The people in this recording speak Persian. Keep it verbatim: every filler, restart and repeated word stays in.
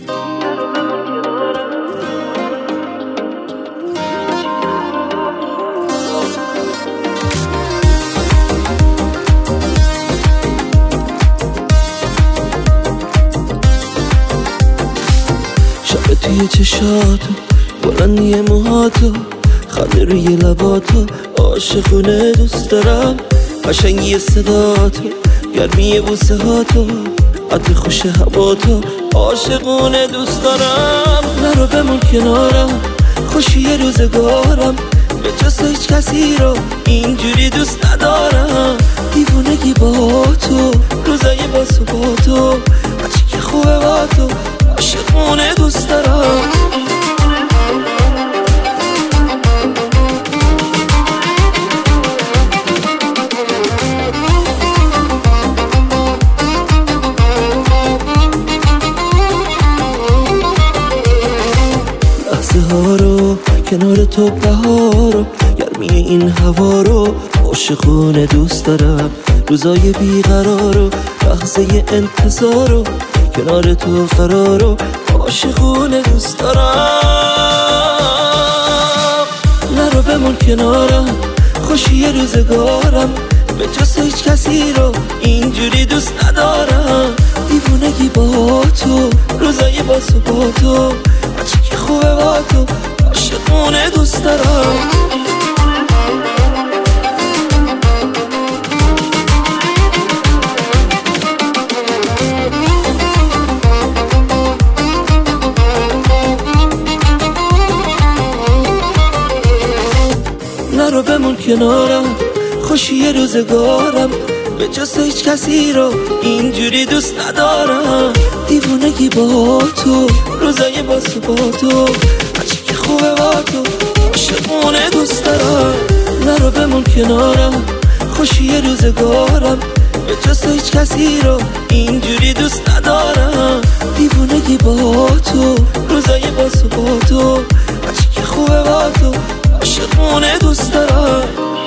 شب توی چشاتو، بلندی موهاتو، خنده روی لباتو، عاشقونه دوست دارم. قشنگی صداتو، گرمی بوسه هاتو، عطر خوش هواتو، عاشقونه دوست دارم. نرو بمون کنارم، خوشی روزگارم، به جز هیچ کسی رو اینجوری دوست ندارم. دیوونگی با تو، روزای با صباتو، هرچی که خوبه با تو، عاشقونه دوست دارم. لحظه ها رو کنار تو، بهارو، گرمی این هوا رو، عاشقونه دوست دارم. روزای بیقرارو، لحظه انتظارو، کنار تو فرارو، عاشقونه دوست دارم. نرو بمون کنارم، خوشی روزگارم، به جز هیچ کسی رو اینجوری دوست ندارم. دیوونگی با تو، روزای با صباتو، هرچی که خوبه با تو، عاشقونه دوست دارم. نرو بمون کنارم، خوشی روزگارم، به جز هیچ کسی رو اینجوری دوست ندارم. دیوونگی با تو، روزای با صباتو، هرچی که خوبه با تو، عاشقونه دوست دارم. نرو بمون کنارم، خوشی روزگارم، به جز هیچ کسی رو اینجوری دوست ندارم. دیوونگی با تو، روزای با صباتو، هرچی که خوبه با تو، عاشقونه دوست دارم.